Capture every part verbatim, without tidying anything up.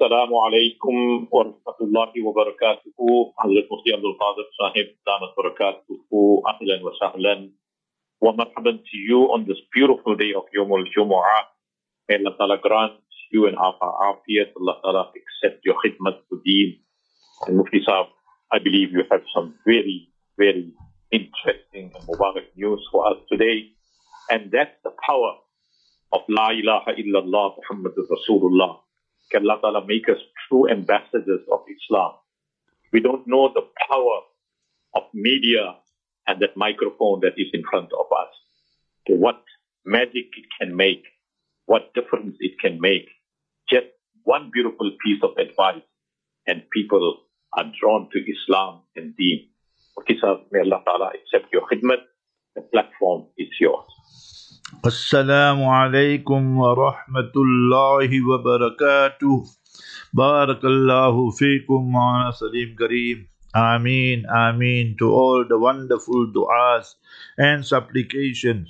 Assalamu alaikum wa rahmatullahi wa barakatuhu. Hazrat Mufti Abdul Qadir Sahib, Damat barakatuhu, ahlan wa sahlan, wa marhaban to you on this beautiful day of Yawmul Jumu'ah. May Allah Ta'ala grant you and our afiyat. Allah Ta'ala accept your khidmat to deen. And Mufti Sahib, I believe you have some very, very interesting and mubarak news for us today. And that's the power of La ilaha illallah Muhammadur Rasulullah. Can Allah Ta'ala make us true ambassadors of Islam? We don't know the power of media and that microphone that is in front of us. So what magic it can make, what difference it can make. Just one beautiful piece of advice and people are drawn to Islam and Deen. Okay, sir, may Allah Ta'ala accept your khidmat. The platform is yours. Assalamu alaikum wa rahmatullahi wa barakatuh. Barakallahu feekum wa salim kareem. Ameen, ameen to all the wonderful du'as and supplications.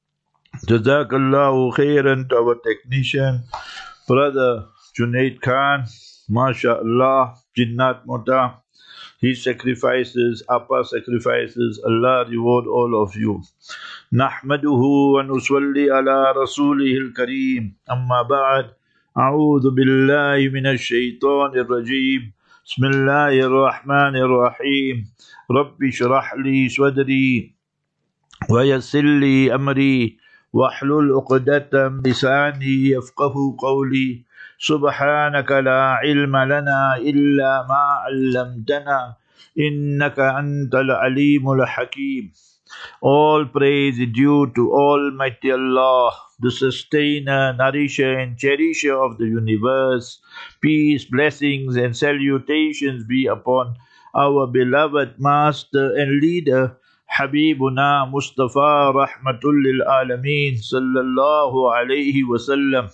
Jazakallahu khairan to our technician, Brother Junaid Khan. MashaAllah, Jinnat Mota. His sacrifices, Appa sacrifices, Allah reward all of you. Nahmaduhu wa nusalli ala rasulihil kareem. Amma ba'd. A'udhu billahi minash shaitanir rajeem. Bismillahir rahmanir rahim. Rabbi shrah li sadri wa yassir li amri wahlul uqdatam lisani yafqahu qawli. Subhanaka la ilma lana illa ma 'allamtana innaka antal alimul hakim. All praise is due to Almighty Allah, the sustainer, nourisher and cherisher of the universe. Peace, blessings and salutations be upon our beloved master and leader, Habibuna Mustafa Rahmatul lil Alameen sallallahu alayhi wa sallam.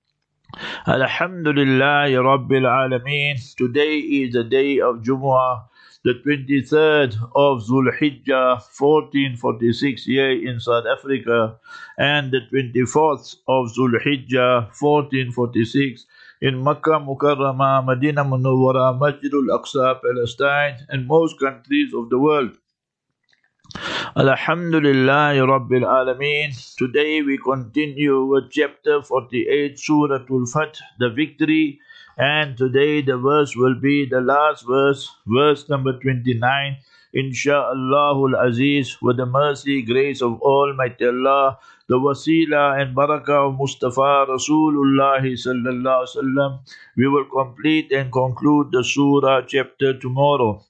Alhamdulillahi Rabbil Alameen. Today is the day of Jumu'ah, the twenty-third of Dhul Hijjah, fourteen forty-six year in South Africa, and the twenty-fourth of Dhul Hijjah, fourteen forty-six in Makkah Mukarramah, Medina Munawwara, Masjidul Aqsa, Palestine, and most countries of the world. Alhamdulillahi Rabbil Alameen. Today we continue with chapter forty-eight, Suratul Fath, the victory. And today the verse will be the last verse, verse number twenty-nine. Insha'Allahul Aziz, with the mercy, grace of Almighty Allah, the wasila and barakah of Mustafa Rasulullah sallallahu alaihi wasallam, we will complete and conclude the surah chapter tomorrow.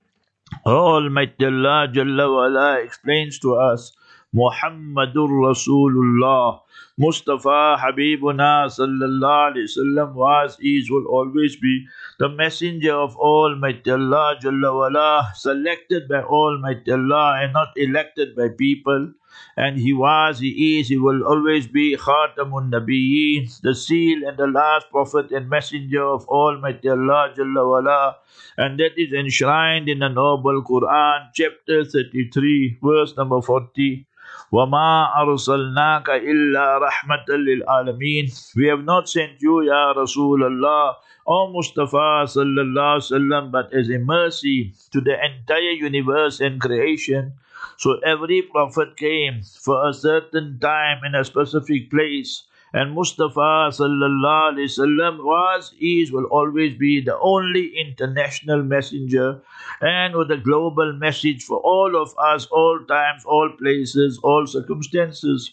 Almighty Allah Jalla wa Ala explains to us, Muhammadur Rasulullah, Mustafa Habibuna sallallahu alaihi wasallam was, is, will always be the messenger of Almighty Allah Jalla wa Ala, selected by Almighty Allah and not elected by people. And he was, he is, he will always be Khatamun Nabiyyin, the seal and the last prophet and messenger of Almighty Allah Jalla wa Ala. And that is enshrined in the noble Quran, chapter thirty-three, verse number forty. وَمَا أَرْسَلْنَاكَ إِلَّا رَحْمَةً لِلْعَالَمِينَ. We have not sent you, Ya Rasulullah, O Mustafa sallallahu alaihi wasallam, but as a mercy to the entire universe and creation. So every prophet came for a certain time in a specific place. And Mustafa sallallahu alaihi wasallam was, is, will always be the only international messenger and with a global message for all of us, all times, all places, all circumstances.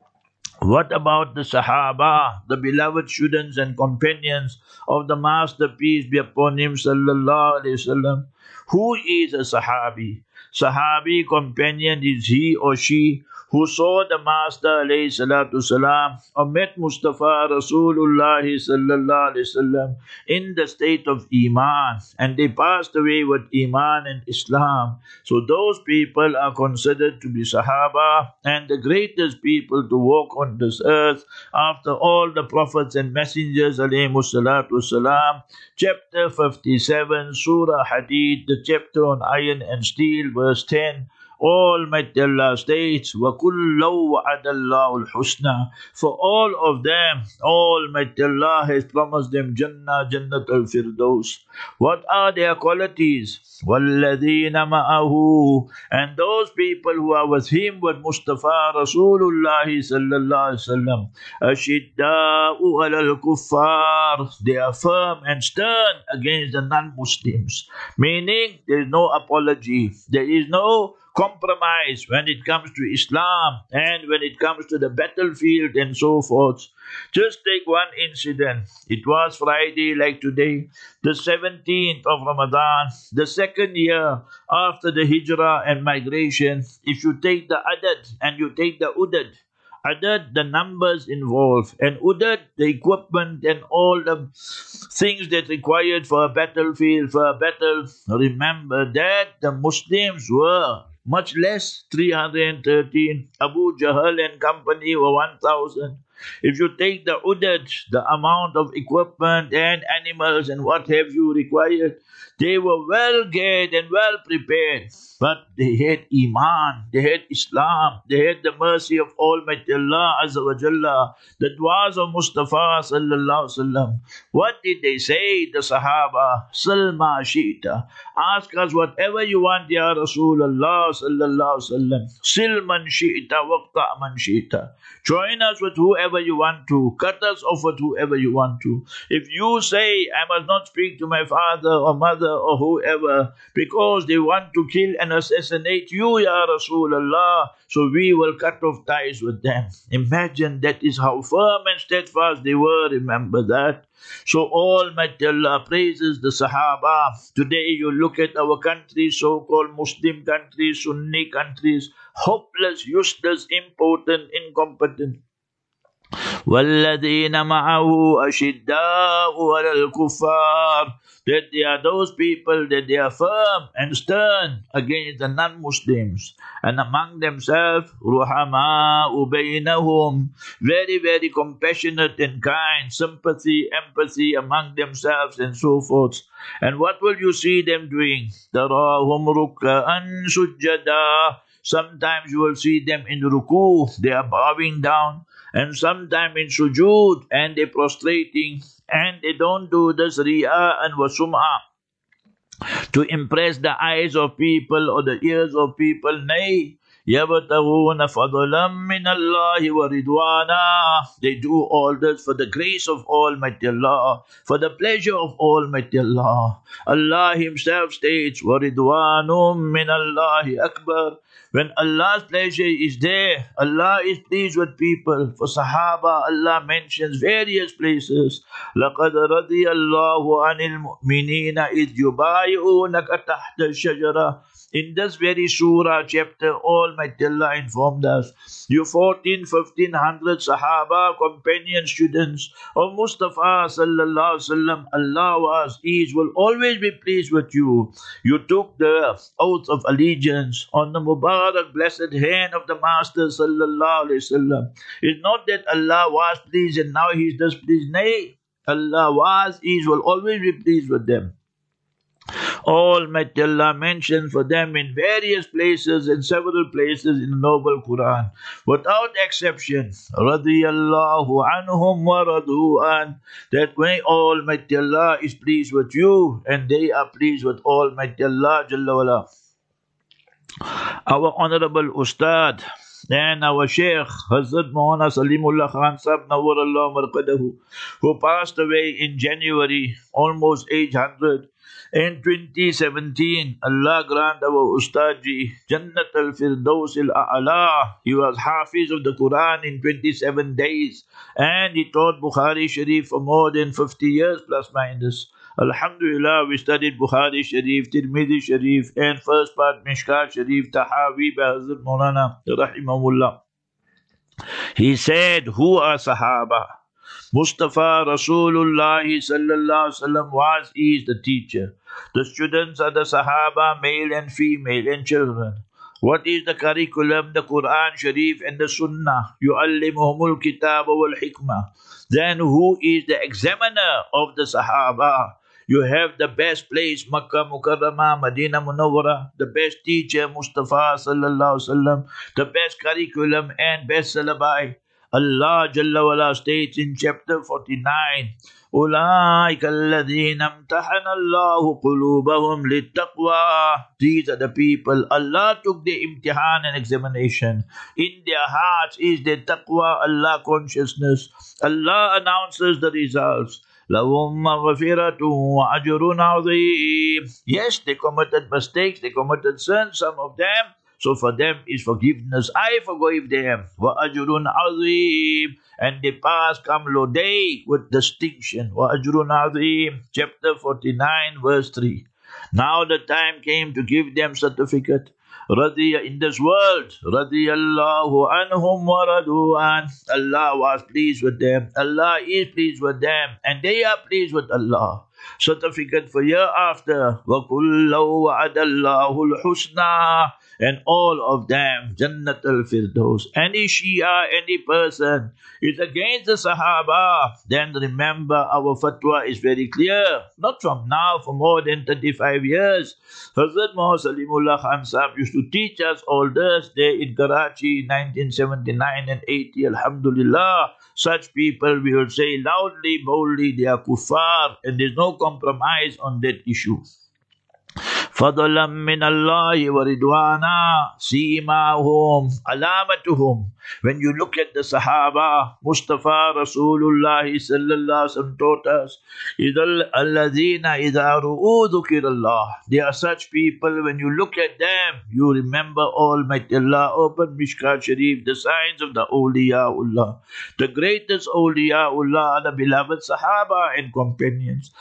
What about the Sahaba, the beloved students and companions of the Master, peace be upon him, sallallahu alaihi wasallam? Who is a Sahabi? Sahabi companion is he or she who saw the Master alayhi salatu salam or met Mustafa Rasulullah sallallahu alayhi wasallam in the state of Iman, and they passed away with Iman and Islam. So those people are considered to be Sahaba and the greatest people to walk on this earth after all the prophets and messengers alayhi salatu salam. Chapter fifty-seven, Surah Hadid, the chapter on iron and steel, verse ten. Almighty Allah states, وَكُلَّوْ وَعَدَ اللَّهُ الْحُسْنَى. For all of them, Almighty Allah has promised them Jannah, Jannat al-Firdaus. What are their qualities? وَالَّذِينَ مَعَهُ. And those people who are with him, with Mustafa Rasulullah sallallahu alaihi wasallam, أَشِدَّاءُ عَلَى الْكُفَّارِ. They are firm and stern against the non-Muslims. Meaning, there is no apology. There is no compromise when it comes to Islam and when it comes to the battlefield and so forth. Just take one incident. It was Friday like today, the seventeenth of Ramadan, the second year after the Hijrah and migration. If you take the Adad and you take the Udad, Adad, the numbers involved, and Udad, the equipment and all the things that required for a battlefield, for a battle. Remember that the Muslims were much less, three hundred thirteen. Abu Jahl and company were one thousand. If you take the Udad, the amount of equipment and animals and what have you required, they were well geared and well prepared. But they had Iman, they had Islam, they had the mercy of Almighty Allah Azza wa Jalla, the du'as of Mustafa sallallahu alaihi wasallam. What did they say, the Sahaba? Salma Shita. Ask us whatever you want, Ya Rasulullah sallallahu alaihi wasallam. Silman Shita, waqta man Shita. Join us with whoever you want to. Cut us off with whoever you want to. If you say, I must not speak to my father or mother or whoever because they want to kill and assassinate you, Ya Rasulullah, so we will cut off ties with them. Imagine that is how firm and steadfast they were. Remember that. So Almighty Allah praises the Sahaba. Today you look at our countries, so-called Muslim countries, Sunni countries, hopeless, useless, impotent, incompetent. وَالَّذِينَ مَعَهُ أَشِدَّاءُ عَلَى الْكُفَّارِ. That they are those people that they are firm and stern against the non-Muslims, and among themselves رُحَمَاءُ بَيْنَهُمْ. Very, very compassionate and kind, sympathy, empathy among themselves and so forth. And what will you see them doing? تَرَاهُمْ رُكَّعًا سُجَّدًا. Sometimes you will see them in ruku, they are bowing down, and sometimes in sujood, and they prostrating, and they don't do this riya and wasum'a to impress the eyes of people or the ears of people. Nay, يَبْتَغُونَ فَضْلًا مِّنَ اللَّهِ وَرِضْوَانًا. They do all this for the grace of Almighty Allah, for the pleasure of Almighty Allah. Allah Himself states, وَرِضْوَانٌ مِّنَ اللَّهِ أَكْبَرُ. When Allah's pleasure is there, Allah is pleased with people. For Sahaba, Allah mentions various places. لَقَدْ رَضِيَ اللَّهُ عَنِ الْمُؤْمِنِينَ إِذْ يُبَايِعُونَكَ تَحْتَ الشَّجَرَةِ. In this very surah chapter, Almighty Allah informed us, you fourteen, fifteen hundred Sahaba, companion students of Mustafa sallallahu alaihi wasallam, Allah was, is, will always be pleased with you. You took the oath of allegiance on the Mubarak blessed hand of the Master sallallahu alaihi wasallam. It's not that Allah was pleased and now He is displeased. Nay, Allah was, is, will always be pleased with them. Almighty Allah mentions for them in various places, in several places in the Noble Quran, without exception, radiyallahu anhum wa radu an, that way Almighty Allah is pleased with you and they are pleased with Almighty Allah Jalla wala. Our Honorable Ustad and our Sheikh Hazrat Maulana Salimullah Khan Sahib Nawwarallahu Marqadahu, who passed away in January, almost age one hundred. In twenty seventeen, Allah grant our Ustadji Jannat al-Firdaus al-A'la. He was Hafiz of the Quran in twenty-seven days, and he taught Bukhari Sharif for more than fifty years plus minus. Alhamdulillah, we studied Bukhari Sharif, Tirmidhi Sharif, and first part Mishkat Sharif, Tahawi by Hazrat Maulana Rahimahullah. He said, who are Sahaba? Mustafa Rasulullah sallallahu alaihi wasallam was, is the teacher. The students are the Sahaba, male and female, and children. What is the curriculum? The Quran Sharif and the Sunnah. يُعَلِّمُهُمُ الْكِتَابَ وَالْحِكْمَةِ. Then who is the examiner of the Sahaba? You have the best place, Makkah Mukarramah, Medina Munawwara, the best teacher, Mustafa Sallallahu Alaihi Wasallam, the best curriculum and best syllabi. Allah Jalla wala states in chapter forty-nine, أولئك الذين امتحن الله قلوبهم للتقوى. These are the people Allah took the imtihan and examination. In their hearts is the taqwa, Allah consciousness. Allah announces the results. لهم مغفرة وأجر عظيم. Yes, they committed mistakes, they committed sins, some of them. So for them is forgiveness. I forgive them. وَأَجْرٌ عَظِيمٌ. And they pass Kamlo Day with distinction. وَأَجْرٌ عَظِيمٌ. Chapter forty-nine, verse three. Now the time came to give them certificate. Radiya in this world. Radiyallahu anhum wa radu an. Allah was pleased with them. Allah is pleased with them. And they are pleased with Allah. Certificate for hereafter. وَكُلَّهُ وَعَدَ اللَّهُ الْحُسْنَى. And all of them, Jannat al-Firdaus. Any Shia, any person is against the Sahaba, then remember our fatwa is very clear. Not from now, for more than thirty-five years. Hazrat Muhammad Salimullah Khan Sahib used to teach us all this there in Karachi, nineteen seventy-nine and eighty, Alhamdulillah. Such people, we will say loudly, boldly, they are kuffar, and there is no compromise on that issue. فضلا من الله ورضوانا سيماهم علامتهم. When you look at the Sahaba, Mustafa Rasulullah sallallahu alaihi wasallam taught us, الَّذِينَ إِذَا رُؤُوا ذُكِرَ اللَّهِ. They are such people, when you look at them, you remember Almighty Allah. Open Mishkat Sharif, the signs of the Awliyaullah. The greatest Awliyaullah are the beloved Sahaba and companions.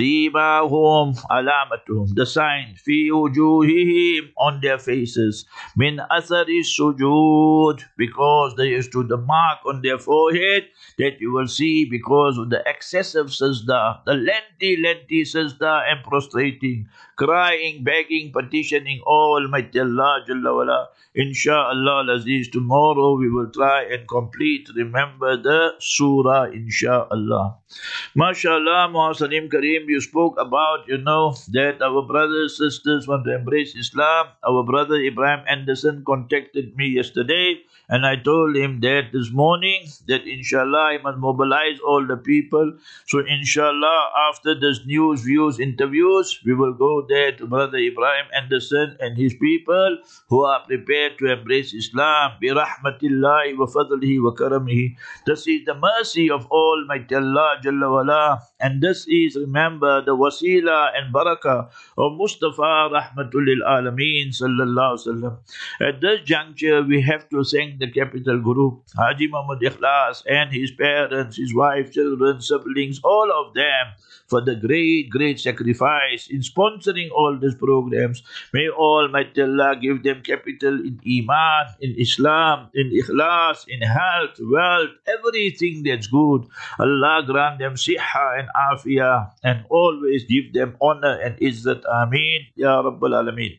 سيماهم علامتهم. The signs, في وجوههم, on their faces, من أثر السجود, because they used to the mark on their forehead that you will see because of the excessive sajda, the lengthy, lengthy sajda and prostrating, crying, begging, petitioning Almighty Allah Jalla wala. Insha'Allah Aziz, tomorrow we will try and complete, remember the surah, Insha'Allah. MashaAllah, Muhassanim Kareem, you spoke about, you know, that our brothers, sisters want to embrace Islam. Our brother Ibrahim Anderson contacted me yesterday, and I told him that this morning, that inshallah I must mobilize all the people. So inshallah, after this news, views, interviews, we will go there to brother Ibrahim Anderson and his people who are prepared to embrace Islam. Bi rahmatillahi wa fadlihi wa karamihi. This is the mercy of Almighty Allah Jalla wala. And this is, remember, the wasila and barakah of Mustafa Rahmatul lil Alameen Sallallahu Alaihi Wasallam. At this juncture, we have to thank the capital group, Haji Muhammad Ikhlas and his parents, his wife, children, siblings, all of them, for the great, great sacrifice in sponsoring all these programs. May Almighty Allah give them capital in Iman, in Islam, in Ikhlas, in health, wealth, everything that's good. Allah grant them siha and afiyah, and always give them honor and izzat. Ameen. Ya Rabbal Alameen.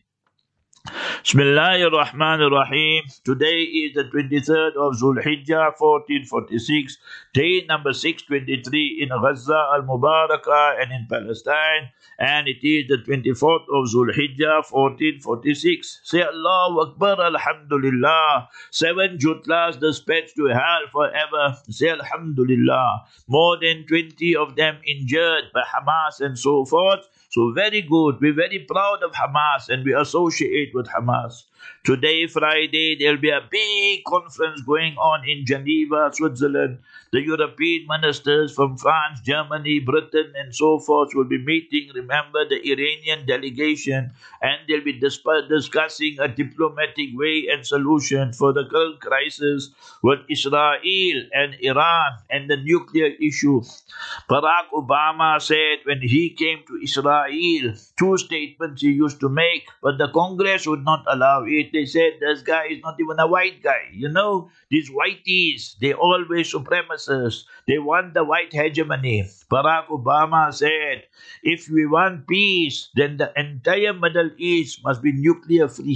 Bismillahir Rahmanir Rahim. Today is the twenty-third of Zulhijjah, fourteen forty-six, day number six twenty-three in Gaza al-Mubarakah and in Palestine, and it is the twenty-fourth of Zulhijjah, fourteen forty-six. Say Allahu Akbar, Alhamdulillah. Seven jutlas dispatched to hell forever. Say Alhamdulillah. More than twenty of them injured by Hamas and so forth. So very good. We're very proud of Hamas and we associate with Hamas. Today, Friday, there'll be a big conference going on in Geneva, Switzerland. The European ministers from France, Germany, Britain, and so forth will be meeting. Remember the Iranian delegation, and they'll be dis- discussing a diplomatic way and solution for the current crisis with Israel and Iran and the nuclear issue. Barack Obama said when he came to Israel, two statements he used to make, but the Congress would not allow it. They said this guy is not even a white guy. You know, these whiteys, they always supremacists. They want the white hegemony. Barack Obama said, if we want peace, then the entire Middle East must be nuclear free.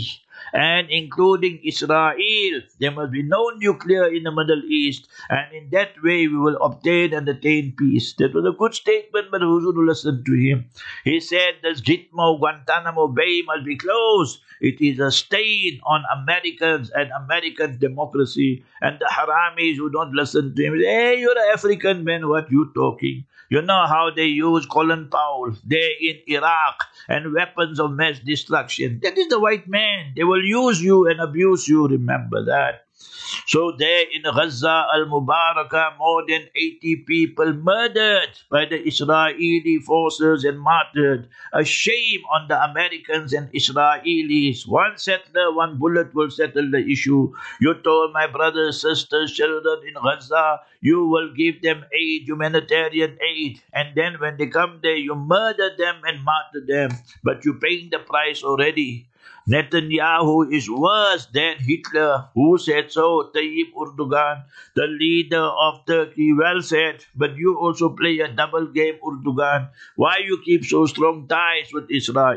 and including Israel. There must be no nuclear in the Middle East, and in that way we will obtain and attain peace. That was a good statement, but who's going to listen to him? He said the Gitmo Guantanamo Bay must be closed. It is a stain on Americans and American democracy. And the Haramis who don't listen to him say, hey, you're an African man, what you talking? You know how they use Colin Powell there in Iraq and weapons of mass destruction. That is the white man. They will use you and abuse you, remember that. So there in Gaza al-Mubarakah, more than eighty people murdered by the Israeli forces and martyred. A shame on the Americans and Israelis. One settler, one bullet will settle the issue. You told my brothers, sisters, children in Gaza, you will give them aid, humanitarian aid. And then when they come there, you murder them and martyr them. But you're paying the price already. Netanyahu is worse than Hitler. Who said so? Tayyip Erdogan, the leader of Turkey, well said. But you also play a double game, Erdogan. Why you keep so strong ties with Israel?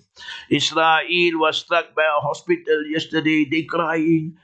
Israel was struck by a hospital yesterday. They crying.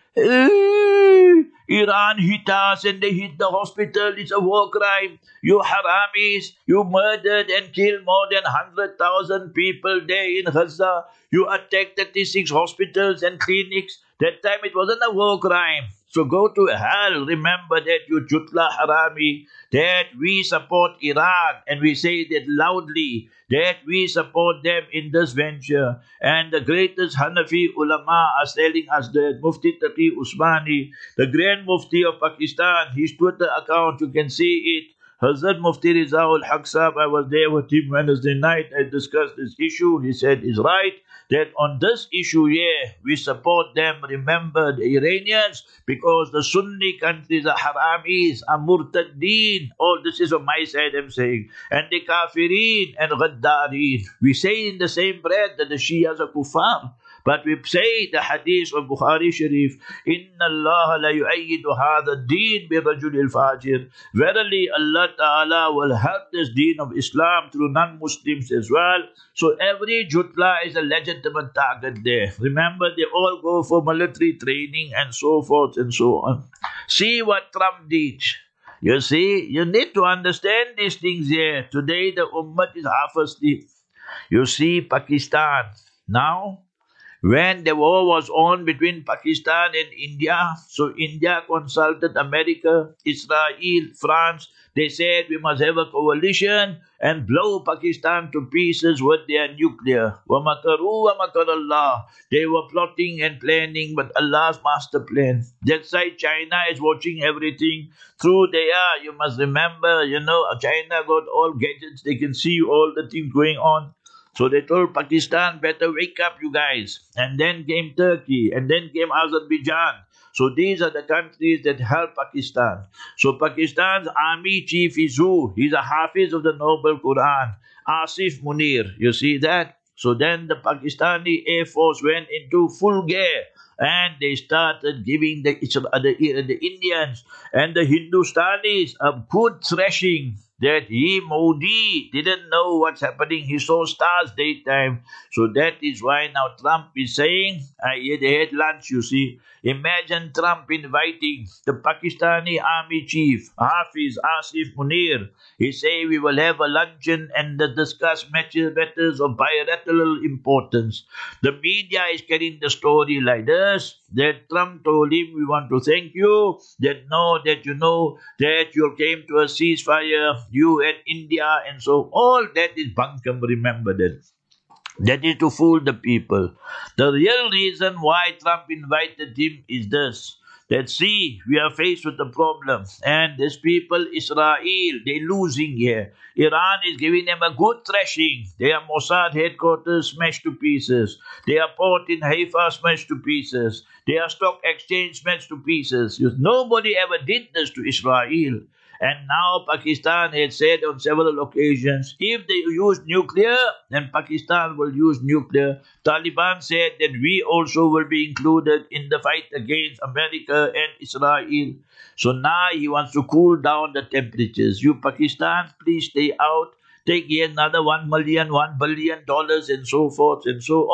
Hey, Iran hit us and they hit the hospital. It's a war crime. You Haramis, you murdered and killed more than one hundred thousand people there in Gaza. You attacked thirty-six hospitals and clinics. That time it wasn't a war crime. So go to hell. Remember that, you Jutla Harami, that we support Iran and we say that loudly, that we support them in this venture. And the greatest Hanafi ulama are telling us that Mufti Taqi Usmani, the Grand Mufti of Pakistan, his Twitter account, you can see it. Hazrat Mufti Rizaul Haq Sahab, I was there with him Wednesday night. I discussed this issue. He said is right that on this issue, yeah, we support them. Remember the Iranians, because the Sunni countries are Haramis, are Murtaddeen. All this is on my side, I'm saying. And the Kafirin and Gaddarin. We say in the same breath that the Shias are Kuffar. But we say the hadith of Bukhari Sharif, Inna Allah la yu'ayyidu hadha deen bi rajulil fajir. Verily Allah Ta'ala will help this deen of Islam through non-Muslims as well. So every Jutla is a legitimate target there. Remember, they all go for military training and so forth and so on. See what Trump did. You see, you need to understand these things here. Today the Ummah is half asleep. You see Pakistan. Now, when the war was on between Pakistan and India, so India consulted America, Israel, France. They said we must have a coalition and blow Pakistan to pieces with their nuclear. وَمَكَرُوا وَمَكَرَ اللَّهِ. They were plotting and planning, but Allah's master plan. That's why China is watching everything through there. You must remember, you know, China got all gadgets. They can see all the things going on. So they told Pakistan, better wake up, you guys. And then came Turkey, and then came Azerbaijan. So these are the countries that help Pakistan. So Pakistan's army chief is who? He's a Hafiz of the Noble Quran, Asif Munir. You see that? So then the Pakistani Air Force went into full gear. And they started giving the, the, the Indians and the Hindustanis a good thrashing. That he, Modi, didn't know what's happening. He saw stars daytime. So that is why now Trump is saying, uh, they had lunch, you see. Imagine Trump inviting the Pakistani army chief, Hafiz Asif Munir. He say we will have a luncheon and discuss matters of bilateral importance. The media is carrying the story like this, that Trump told him, we want to thank you, that know that you know that you came to a ceasefire, you and India, and so all that is bunkum, remember that. That is to fool the people. The real reason why Trump invited him is this. That see, we are faced with a problem. And these people, Israel, they're losing here. Iran is giving them a good thrashing. Their Mossad headquarters smashed to pieces. Their port in Haifa smashed to pieces. Their stock exchange smashed to pieces. Nobody ever did this to Israel. And now Pakistan has said on several occasions, if they use nuclear, then Pakistan will use nuclear. Taliban said that we also will be included in the fight against America and Israel. So now he wants to cool down the temperatures. You Pakistan, please stay out. Take here another one million, one billion dollars and so forth and so on.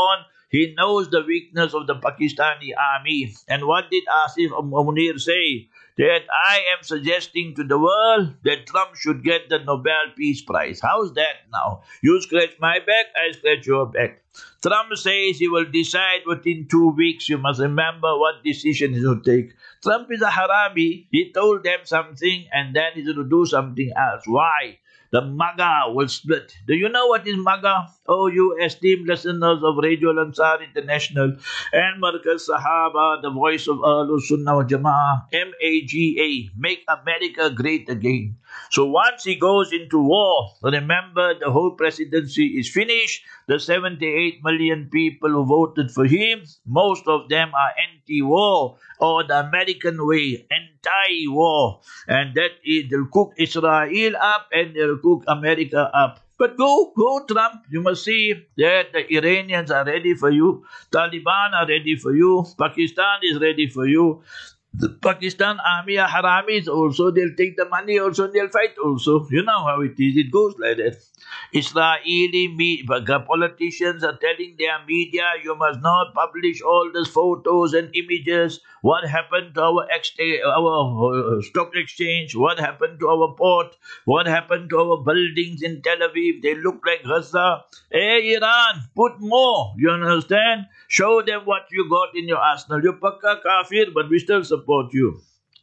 He knows the weakness of the Pakistani army. And what did Asif Munir say? That I am suggesting to the world that Trump should get the Nobel Peace Prize. How's that now? You scratch my back, I scratch your back. Trump says he will decide within two weeks. You must remember what decision he will take. Trump is a harami. He told them something and then he's going to do something else. Why? The MAGA will split. Do you know what is MAGA? Oh, you esteemed listeners of Radio Al-Ansar International and Markaz Sahaba, the voice of Ahlul Sunnah wa Jama'ah, M A G A, Make America Great Again. So once he goes into war, remember the whole presidency is finished. The seventy-eight million people who voted for him, most of them are anti-war or the American way, anti-war. And that is, they'll cook Israel up and they'll cook America up. But go, go Trump. You must see that the Iranians are ready for you. Taliban are ready for you. Pakistan is ready for you. The Pakistan army are haramis also. They'll take the money also and they'll fight also. You know how it is. It goes like that. Israeli me- politicians are telling their media, you must not publish all these photos and images. What happened to our, ex- our uh, stock exchange? What happened to our port? What happened to our buildings in Tel Aviv? They look like Gaza. Hey, Iran, put more. You understand? Show them what you got in your arsenal. You're pakka kafir, but we still support you.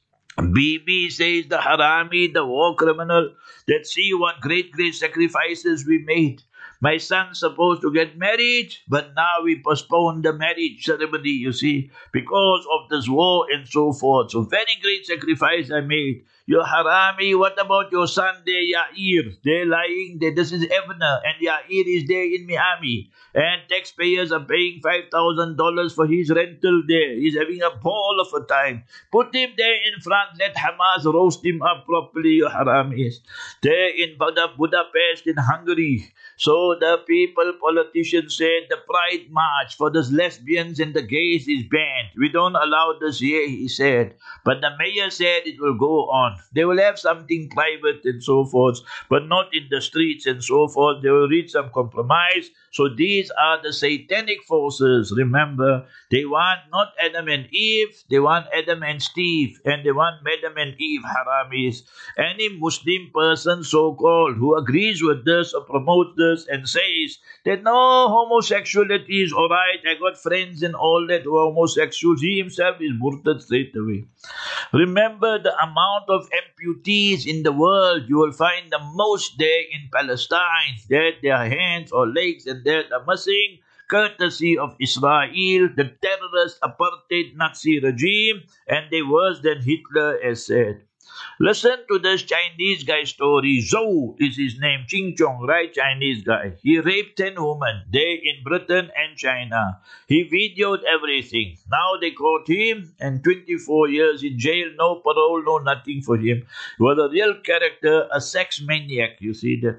Bibi says the harami, the war criminal, that see what great, great sacrifices we made. My son's supposed to get married, but now we postpone the marriage ceremony, you see, because of this war and so forth. So very great sacrifice I made. Your harami, what about your son there, Yair? They're lying there. This is Evner, and Yair is there in Miami. And taxpayers are paying five thousand dollars for his rental there. He's having a ball of a time. Put him there in front. Let Hamas roast him up properly, your haramis. There in Buda- Budapest, in Hungary. So the people, politicians said the Pride March for the lesbians and the gays is banned. We don't allow this here, he said. But the mayor said it will go on. They will have something private and so forth, but not in the streets and so forth. They will reach some compromise. So these are the satanic forces. Remember, they want not Adam and Eve, they want Adam and Steve, and they want Adam and Eve haramis. Any Muslim person, so-called, who agrees with this or promotes this and says that no, homosexuality is alright, I got friends and all that who are homosexuals, he himself is murtad straight away. Remember the amount of amputees in the world. You will find the most there in Palestine, that their hands or legs and that are missing, courtesy of Israel, the terrorist apartheid Nazi regime, and they worse than Hitler as said. Listen to this Chinese guy story. Zhou is his name. Ching Chong, right? Chinese guy. He raped ten women. They in Britain and China. He videoed everything. Now they caught him and twenty-four years in jail. No parole, no nothing for him. He was a real character, a sex maniac. You see that?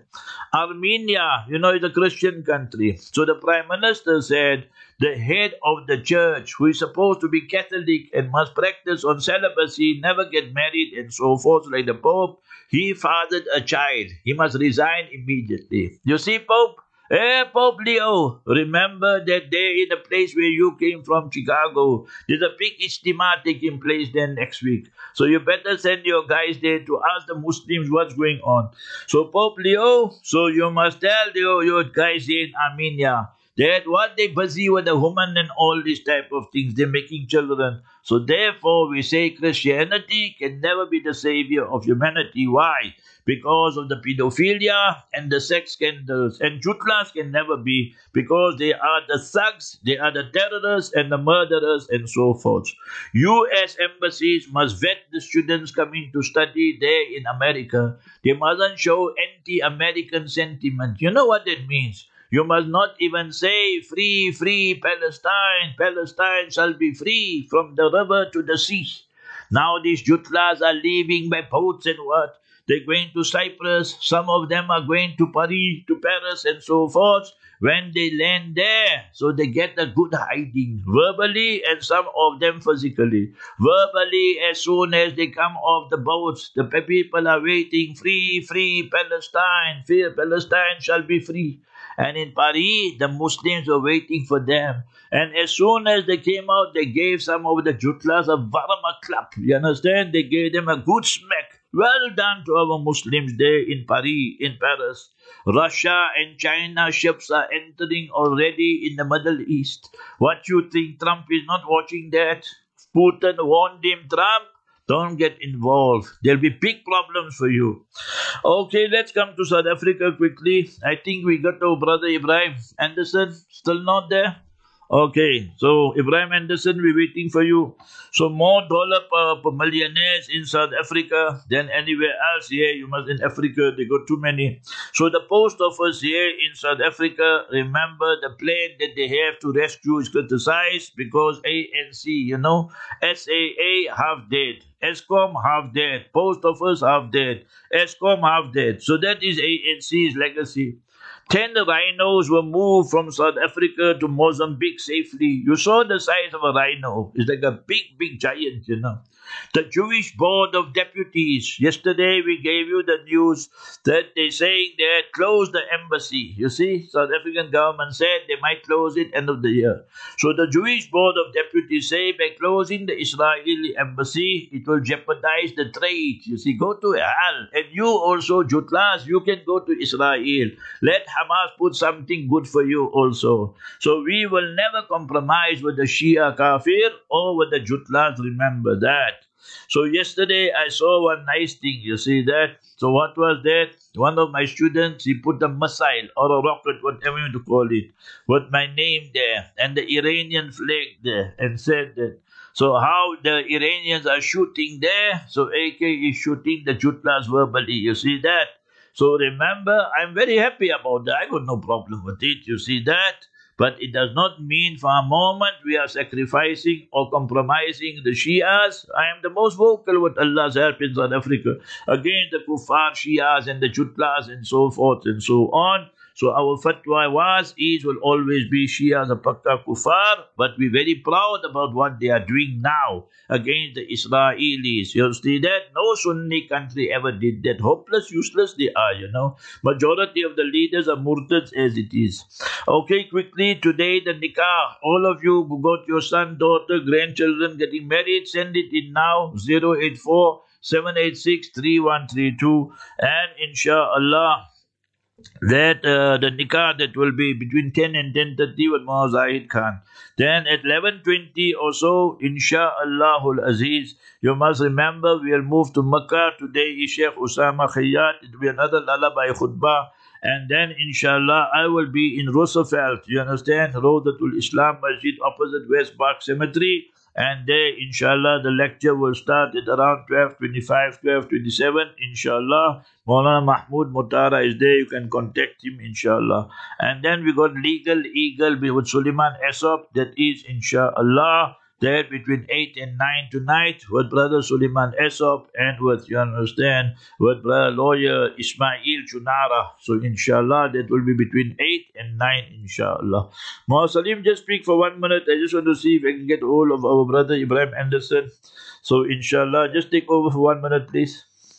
Armenia, you know, is a Christian country. So the Prime Minister said, the head of the church, who is supposed to be Catholic and must practice on celibacy, never get married and so forth like the Pope, he fathered a child. He must resign immediately. You see, Pope? Hey, Pope Leo, remember that day in the place where you came from, Chicago. There's a big ijtima taking place there next week. So you better send your guys there to ask the Muslims what's going on. So Pope Leo, so you must tell your, your guys in Armenia that what they busy with the woman and all these type of things, they're making children. So therefore we say Christianity can never be the savior of humanity. Why? Because of the pedophilia and the sex scandals. And jutlas can never be, because they are the thugs, they are the terrorists and the murderers and so forth. U S embassies must vet the students coming to study there in America. They mustn't show anti-American sentiment. You know what that means? You must not even say, free, free Palestine, Palestine shall be free from the river to the sea. Now these jutlas are leaving by boats and what? They're going to Cyprus, some of them are going to Paris, to Paris and so forth. When they land there, so they get a good hiding, verbally and some of them physically. Verbally, as soon as they come off the boats, the people are waiting, free, free Palestine, free Palestine shall be free. And in Paris, the Muslims were waiting for them. And as soon as they came out, they gave some of the Jutlas a varma clap. You understand? They gave them a good smack. Well done to our Muslims there in Paris, in Paris. Russia and China ships are entering already in the Middle East. What you think? Trump is not watching that? Putin warned him, Trump, don't get involved. There'll be big problems for you. Okay, let's come to South Africa quickly. I think we got our brother Ibrahim Anderson. Still not there? Okay, so Ibrahim Anderson, we're waiting for you. So more dollar per, per millionaires in South Africa than anywhere else here. You must in Africa, they got too many. So the post office here in South Africa, remember the plane that they have to rescue is criticized because A N C, you know, S A A half dead. Eskom half dead. Post office half dead. Eskom half dead. So that is A N C's legacy. Ten rhinos were moved from South Africa to Mozambique safely. You saw the size of a rhino. It's like a big, big giant, you know. The Jewish Board of Deputies. Yesterday we gave you the news that they're saying they had closed the embassy. You see, South African government said they might close it end of the year. So the Jewish Board of Deputies say by closing the Israeli embassy, it will jeopardize the trade. You see, go to hell. And you also, Jutlas, you can go to Israel. Let Hamas put something good for you also. So we will never compromise with the Shia Kafir or with the Jutlas. Remember that. So yesterday I saw one nice thing, you see that? So what was that? One of my students, he put a missile or a rocket, whatever you want to call it, with my name there and the Iranian flag there and said that. So how the Iranians are shooting there, so A K is shooting the Jutlas verbally, you see that? So remember, I'm very happy about that. I got no problem with it, you see that? But it does not mean for a moment we are sacrificing or compromising the Shias. I am the most vocal with Allah's help in South Africa against the Kuffar Shias and the Jutlas and so forth and so on. So our fatwa was, is will always be Shias a Pakka Kuffar, but we're very proud about what they are doing now against the Israelis. You see that? No Sunni country ever did that. Hopeless, useless they are, you know. Majority of the leaders are murtads as it is. Okay, quickly, today the nikah. All of you who got your son, daughter, grandchildren getting married, send it in now, zero eight four, seven eight six, three one three two. And inshallah, that uh, the nikah that will be between ten and ten thirty with Maha Zahid Khan. Then at eleven twenty or so, insha'Allahul Aziz, you must remember we will move to Makkah. Today is Sheikh Usama Khayyat. It will be another lullaby khutbah. And then inshallah I will be in Roosevelt. You understand? Rawdatul Islam Masjid opposite West Park Cemetery. And there, inshallah, the lecture will start at around twelve twenty-five, twelve twenty-seven, inshallah. Maulana Mahmoud Mutara is there. You can contact him, inshallah. And then we got Legal Eagle with Suleiman Esop. That is, inshallah, there between eight and nine tonight with Brother Suleiman Esop and with, you understand, with Brother Lawyer Ismail Chunara. So, inshallah, that will be between eight and nine, inshallah. Maha Salim, just speak for one minute. I just want to see if I can get hold of our brother Ibrahim Anderson. So, inshallah, just take over for one minute, please.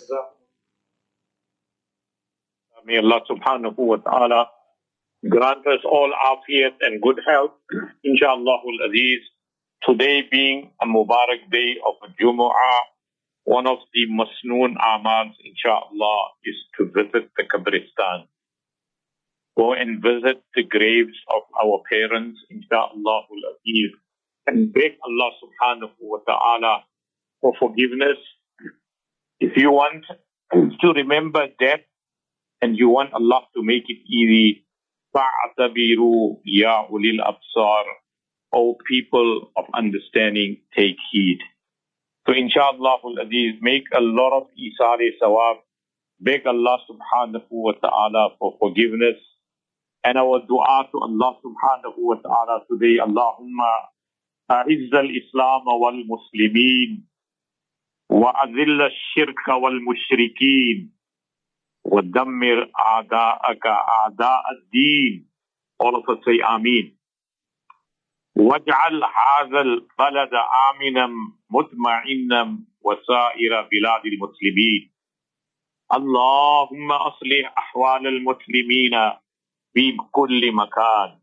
May Allah subhanahu wa ta'ala grant us all afiyat and good health. Insha'Allahul Aziz. Today being a Mubarak day of Jumu'ah, one of the Masnoon Amals, inshallah, is to visit the Qabristan. Go and visit the graves of our parents, inshallah, and beg Allah subhanahu wa ta'ala for forgiveness. If you want to remember death and you want Allah to make it easy, fa'atabiru ya ulil absar. O people of understanding, take heed. So inshallah, Aziz, make a lot of isari sawab. Beg Allah subhanahu wa ta'ala for forgiveness. And our dua to Allah subhanahu wa ta'ala today, Allahumma a'izz al-Islam wal-Muslimin wa azil al-shirka wal-mushrikeen wa dammir a'da'aka a'da' ad-deen. All of us say Ameen. وَاجْعَلْ هَذَا الْبَلَدَ آمِنًا مُطْمَئِنًا وَسَائِرَ بِلَادِ الْمُسْلِمِينَ اللهم أصلح أحوال المسلمين في كل مكان.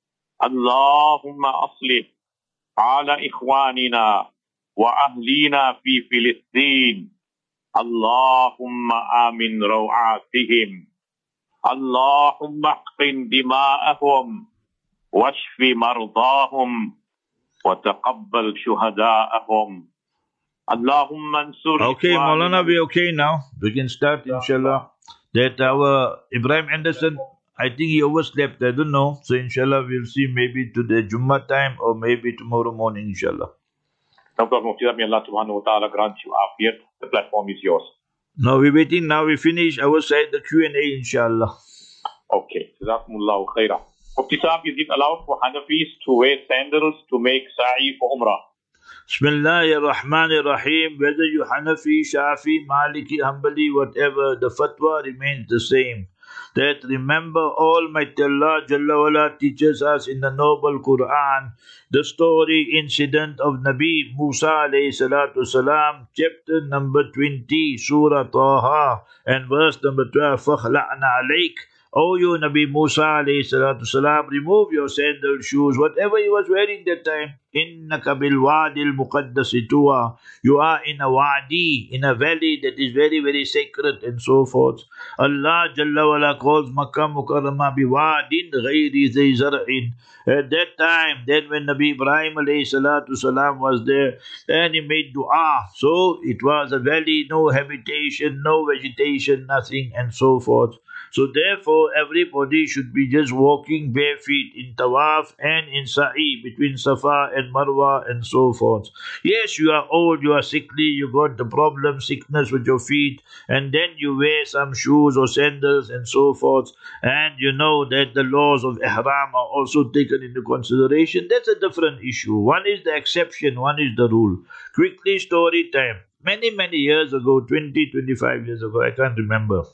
اللهم أصلح حال إخواننا وأهلنا في فلسطين. اللهم آمن روعاتهم. اللهم احقن دماءهم واشف مرضاهم وتقبل شهداءهم. اللهم انصر. Okay, Maulana, we okay now. We can start, inshallah. That our Ibrahim Anderson, I think he overslept, I don't know. So, inshallah, we'll see maybe today, Jummah time, or maybe tomorrow morning, inshallah. No problem, Mufti. May Allah subhanahu wa ta'ala grant you afiyat. The platform is yours. No, we're waiting now. We finish our side, the Q and A, inshallah. Okay. Jazakumullahu khairah. Mufti Sahib, is it allowed for Hanafis to wear sandals to make sa'i for Umrah? Bismillahir Rahmanir Rahim. Whether you Hanafi, Shafi, Maliki, Hanbali, whatever, the fatwa remains the same. That remember, Almighty Allah Jalla wala teaches us in the noble Quran the story incident of Nabi Musa alayhi salatu salam, chapter number twenty, Surah Taha, and verse number twelve. فَخْلَعْنَا عَلَيْكَ. O you Nabi Musa alayhi salatu salam, remove your sandal shoes, whatever he was wearing that time. Innaka bil wadil muqaddasi tuwa. You are in a wadi, in a valley that is very, very sacred, and so forth. Allah Jalla wala calls Makkah Mukarramah bi wadin ghayri zay zar'in. At that time, then when Nabi Ibrahim alayhi salatu salam was there, and he made dua. So it was a valley, no habitation, no vegetation, nothing, and so forth. So therefore, everybody should be just walking bare feet in Tawaf and in Sa'i between Safa and Marwa and so forth. Yes, you are old, you are sickly, you got the problem, sickness with your feet, and then you wear some shoes or sandals and so forth, and you know that the laws of Ihram are also taken into consideration. That's a different issue. One is the exception, one is the rule. Quickly, story time. Many, many years ago, twenty, twenty-five years ago, I can't remember,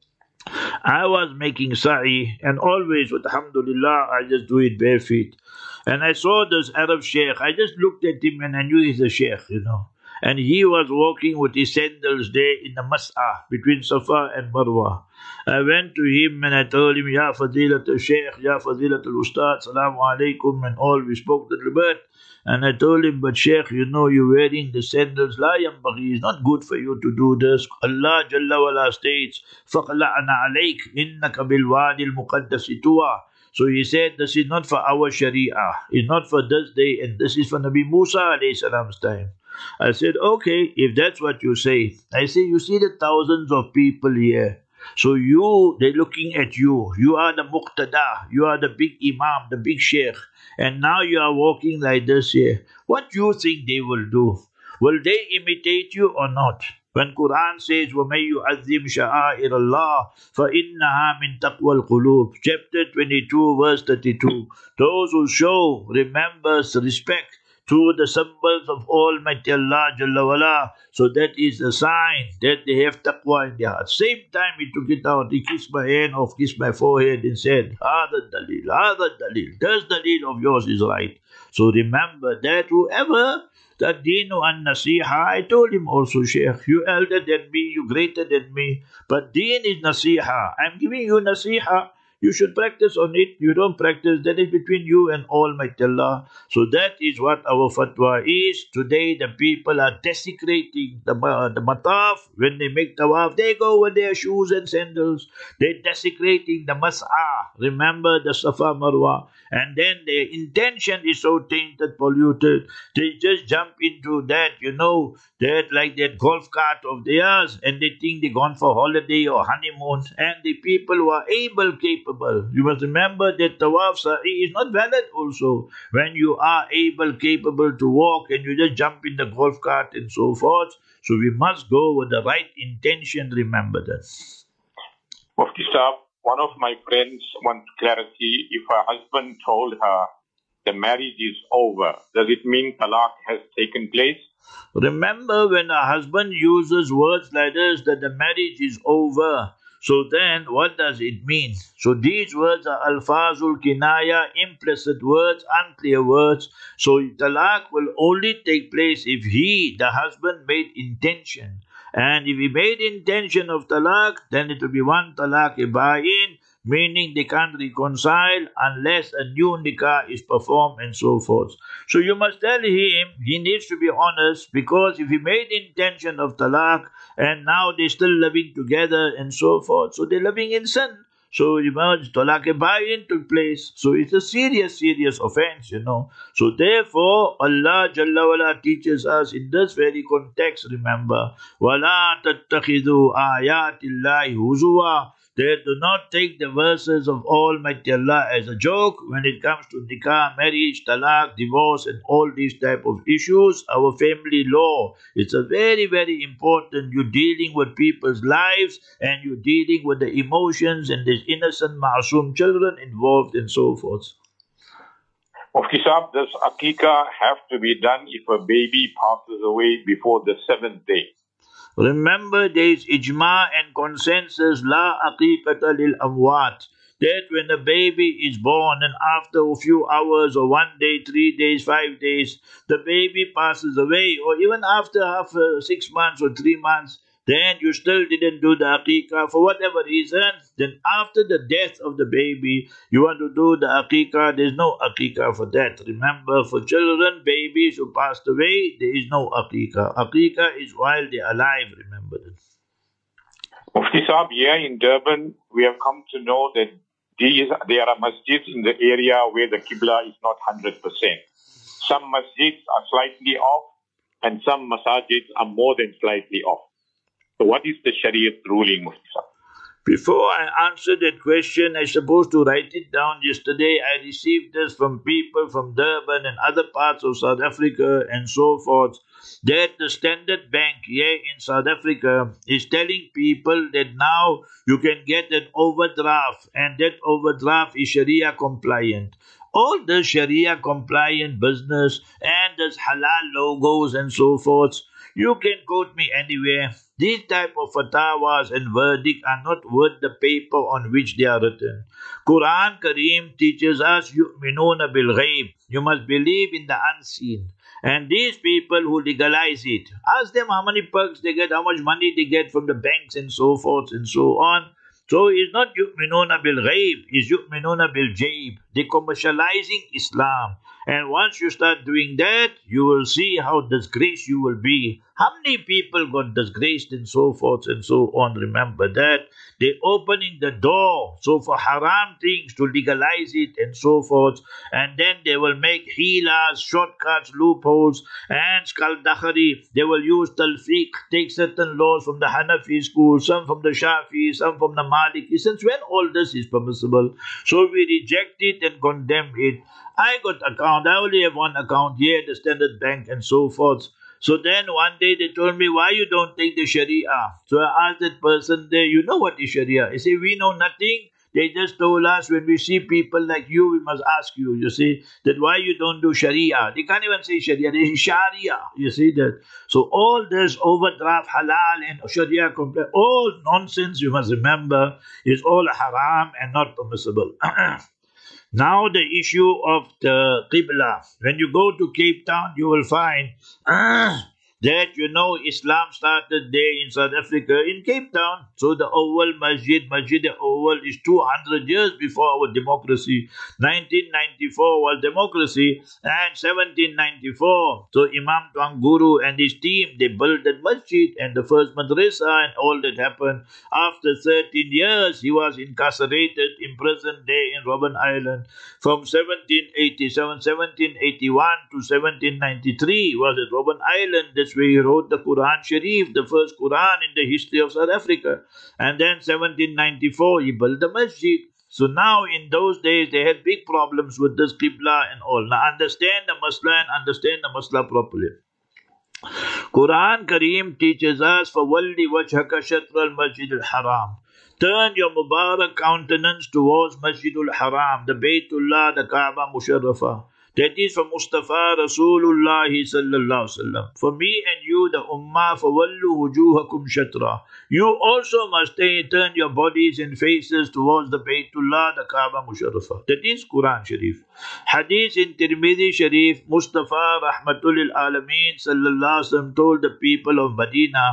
I was making sa'i, and always with alhamdulillah I just do it bare feet. And I saw this Arab sheikh. I just looked at him and I knew he's a sheikh, you know. And he was walking with his sandals there in the mas'ah between Safa and Marwa. I went to him and I told him, Ya Fadilat al-Sheikh, Ya Fadilat al-Ustad, Salamu Alaikum, and all. We spoke a little bit. And I told him, but Sheikh, you know, you're wearing the sandals. La yambaghi, it's not good for you to do this. Allah Jalla wala states, فَقْلَعْنَا عَلَيْكَ إِنَّكَ بِالْوَادِ الْمُقَدَّسِ طُوَى. So he said, this is not for our Sharia. It's not for this day, and this is for Nabi Musa alayhi salam's time. I said, okay, if that's what you say. I say, you see the thousands of people here. So you, they're looking at you. You are the muqtada. You are the big imam, the big sheikh. And now you are walking like this here. What do you think they will do? Will they imitate you or not? When Quran says, وَمَن يُعَظِّمْ شَعَائِرَ اللَّهِ فَإِنَّهَا مِن تَقْوَى الْقُلُوبِ. Chapter twenty-two, verse thirty-two. Those who show, remembers, respect to the symbols of Almighty Allah Jalla wala, so that is a sign that they have taqwa in their heart. Same time he took it out, he kissed my hand off, kissed my forehead and said, Hada dalil, Hada dalil, this dalil of yours is right. So remember that whoever the deenu an nasiha, I told him also, Sheikh, you elder than me, you greater than me, but deen is nasiha. I'm giving you nasiha. You should practice on it. You don't practice, that is between you and Almighty Allah. So that is what our fatwa is. Today the people are desecrating the, uh, the mataf. When they make tawaf, they go with their shoes and sandals. They're desecrating the mas'ah. Remember the Safa Marwa. And then their intention is so tainted, polluted. They just jump into that, you know, that like that golf cart of theirs, and they think they're gone for holiday or honeymoon. And the people who are able, capable, you must remember that tawaf sa'i is not valid also. When you are able, capable to walk and you just jump in the golf cart and so forth. So we must go with the right intention, remember that. Mufti Sahib, one of my friends wants clarity. If her husband told her the marriage is over, does it mean talaq has taken place? Remember, when a husband uses words like this, that the marriage is over, so then what does it mean? So these words are alfazul kinaya, implicit words, unclear words. So talaq will only take place if he, the husband, made intention. And if he made intention of talaq, then it will be one talaq ibayin. meaning they can't reconcile unless a new nikah is performed and so forth. So you must tell him he needs to be honest, because if he made intention of talaq and now they're still living together and so forth, so they're living in sin. So emerge talaq-e-bayin took place. So it's a serious, serious offense, you know. So therefore, Allah Jalla wala teaches us in this very context, remember, وَلَا تَتَّخِذُوا آيَاتِ اللَّهِ هُزُوًا. They do not take the verses of Almighty Allah as a joke when it comes to nikah, marriage, talaq, divorce, and all these type of issues. Our family law, it's a very, very important. You're dealing with people's lives and you're dealing with the emotions and these innocent ma'asum children involved and so forth. Mufti Saab, does Aqiqah have to be done if a baby passes away before the seventh day? Remember, there is ijma and consensus, la aqiqata lil amwat, that when a baby is born and after a few hours or one day, three days, five days, the baby passes away, or even after half uh, six months or three months, then you still didn't do the aqiqah for whatever reason, then after the death of the baby, you want to do the aqiqah, there's no aqiqah for that. Remember, for children, babies who passed away, there is no aqiqah. Aqiqah is while they're alive, remember that. Mufti Saab, here in Durban, we have come to know that these, there are masjids in the area where the Qibla is not one hundred percent. Some masjids are slightly off and some masajids are more than slightly off. So what is the Shariat ruling, Mufti Saab? Before I answer that question, I supposed to write it down yesterday. I received this from people from Durban and other parts of South Africa and so forth, that the Standard Bank here in South Africa is telling people that now you can get an overdraft, and that overdraft is Sharia compliant. All the Sharia compliant business and this halal logos and so forth, you can quote me anywhere. These type of fatwas and verdicts are not worth the paper on which they are written. Quran Kareem teaches us, yu'minuna bil ghaib. You must believe in the unseen. And these people who legalize it, ask them how many perks they get, how much money they get from the banks and so forth and so on. So it's not yu'minuna bil ghaib, it's yu'minuna bil jaib. They're commercializing Islam. And once you start doing that, you will see how disgraced you will be. How many people got disgraced and so forth and so on. Remember that. They're opening the door so for haram things to legalize it and so forth. And then they will make hilas, shortcuts, loopholes, and skullduggery. They will use talfiq, take certain laws from the Hanafi school, some from the Shafi, some from the Maliki. Since when all this is permissible? So we reject it and condemn it. I got account. I only have one account here at the Standard Bank and so forth. So then one day they told me, why you don't take the Sharia? So I asked that person there, you know what is Sharia? He said, we know nothing. They just told us when we see people like you, we must ask you, you see, that why you don't do Sharia. They can't even say Sharia, they say Sharia, you see that. So all this overdraft, halal and Sharia, all nonsense, you must remember, is all haram and not permissible. Now the issue of the Qibla. When you go to Cape Town, you will find uh, that, you know, Islam started there in South Africa, in Cape Town. So the Oval Masjid, Masjid Oval is two hundred years before our democracy. nineteen ninety-four was democracy, and seventeen ninety-four. So Imam Tuan Guru and his team, they built that masjid and the first madrasa and all that happened. After thirteen years, he was incarcerated, imprisoned there in Robben Island. From seventeen eighty-seven, seventeen eighty-one to seventeen ninety-three, he was at Robben Island. That's where he wrote the Quran Sharif, the first Quran in the history of South Africa. And then seventeen ninety-four, he built the masjid. So now in those days, they had big problems with this Qibla and all. Now understand the Masla and understand the Masla properly. Quran Kareem teaches us, فَوَلِّ وَجْهَكَ شَطْرَ الْمَسْجِدِ الْحَرَامِ. Turn your Mubarak countenance towards Masjidul Haram, the Baytullah, the Kaaba Musharrafa. That is for Mustafa Rasulullah sallallahu alaihi wasallam. For me and you, the Ummah, فَوَلُّ وُجُوهَكُمْ شَطْرًا. You also must turn your bodies and faces towards the Baytullah, the Kaaba Musharrafa. That is Quran Sharif. Hadith in Tirmidhi Sharif, Mustafa Rahmatul Alameen sallallahu alaihi wasallam told the people of Medina,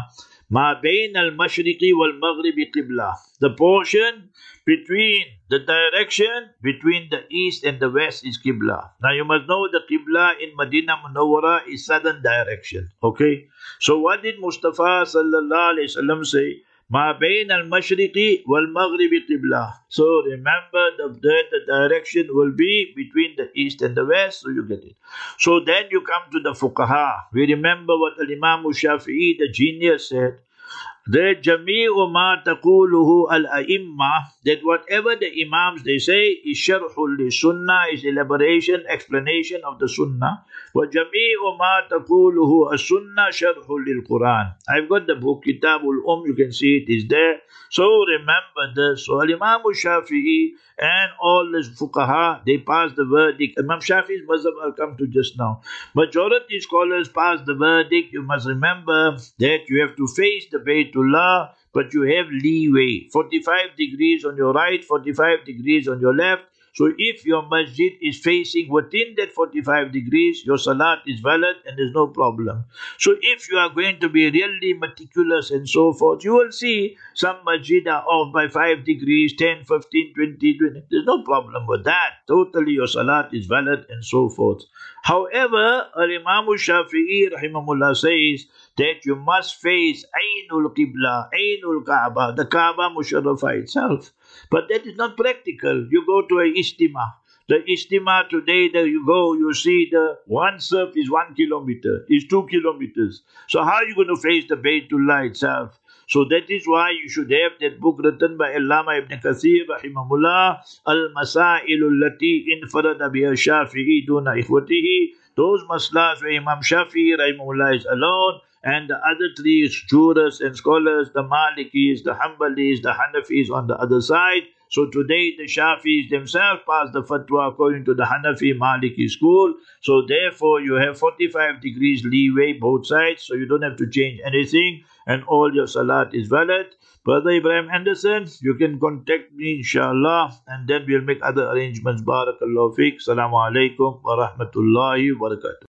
Ma bain al-mashriqi wal-maghribi qibla. The portion between the direction between the east and the west is qibla. Now you must know the qibla in Medina Munawwara is southern direction. Okay? So what did Mustafa sallallahu alaihi wasallam say? Ma bain al-mashriqi wal-maghribi qibla. So remember the, the, the direction will be between the east and the west, so you get it. So then you come to the fuqaha. We remember what Al-Imam Shafi'i, the genius, said. That jami'u ma taquluhu al-a'imma, that whatever the imams they say is sharhul li sunnah, is elaboration, explanation of the sunnah. Wa jami'u ma taquluhu as-sunnah sharhul lil Quran. I've got the book Kitabul Umm, you can see it is there. So remember this. So Imam Shafi'i and all the fuqaha, they pass the verdict. Imam Shafi'i's mazhab I'll come to just now. Majority scholars pass the verdict. You must remember that you have to face the Baytullah, but you have leeway. forty-five degrees on your right, forty-five degrees on your left. So if your masjid is facing within that forty-five degrees, your salat is valid and there's no problem. So if you are going to be really meticulous and so forth, you will see some masjid are off by five degrees, ten, fifteen, twenty, twenty. There's no problem with that. Totally your salat is valid and so forth. However, Imam Shafi'i rahimahullah says that you must face Ainul Qibla, Ainul Kaaba, the Kaaba Musharrafah itself. But that is not practical. You go to a istima. The istima today, there you go, you see the one surf is one kilometer, is two kilometers. So how are you going to face the Baytullah itself? So that is why you should have that book written by Allama Ibn Kathir rahimahullah, Al-Masailu allati infarada biha Shafi'i duna ikhwatihi. Those maslas where Imam Shafi'i rahimahullah is alone, and the other three jurors and scholars, the Malikis, the Hanbalis, the Hanafis on the other side. So today the Shafis themselves pass the fatwa according to the Hanafi Maliki school. So therefore you have forty-five degrees leeway both sides, so you don't have to change anything and all your salat is valid. Brother Ibrahim Anderson, you can contact me inshallah and then we'll make other arrangements. Barakallahu fiqh. Assalamu alaikum wa rahmatullahi wa barakatuh.